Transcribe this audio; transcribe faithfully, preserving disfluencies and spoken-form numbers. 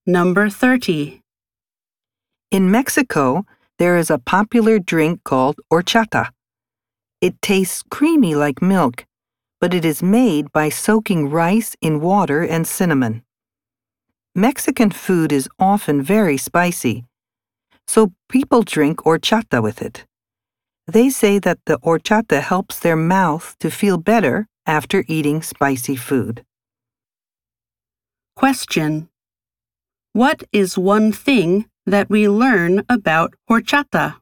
Number thirty. In Mexico, there is a popular drink called horchata. It tastes creamy like milk, but it is made by soaking rice in water and cinnamon. Mexican food is often very spicy, so people drink horchata with it. They say that the horchata helps their mouth to feel better after eating spicy food. Question. What is one thing that we learn about horchata?